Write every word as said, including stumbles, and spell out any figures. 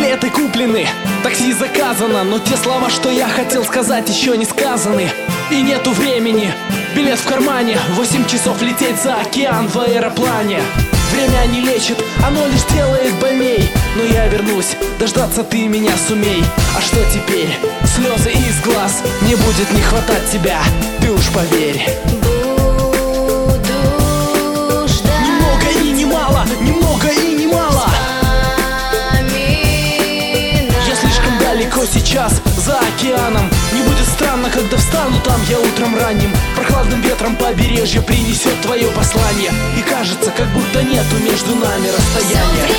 Билеты куплены, такси заказано, но те слова, что я хотел сказать, еще не сказаны. И нету времени, билет в кармане, восемь часов лететь за океан в аэроплане. Время не лечит, оно лишь делает больней. Но я вернусь, дождаться ты меня сумей. А что теперь? Слезы из глаз, не будет не хватать тебя, ты уж поверь. Буду ждать. Немного и не мало, немного и не мало. Я слишком далеко сейчас, за океаном. Не будет странно, когда встану там я утром ранним. Прохладным ветром побережье принесет твое послание. И кажется, как будто нету между нами расстояния.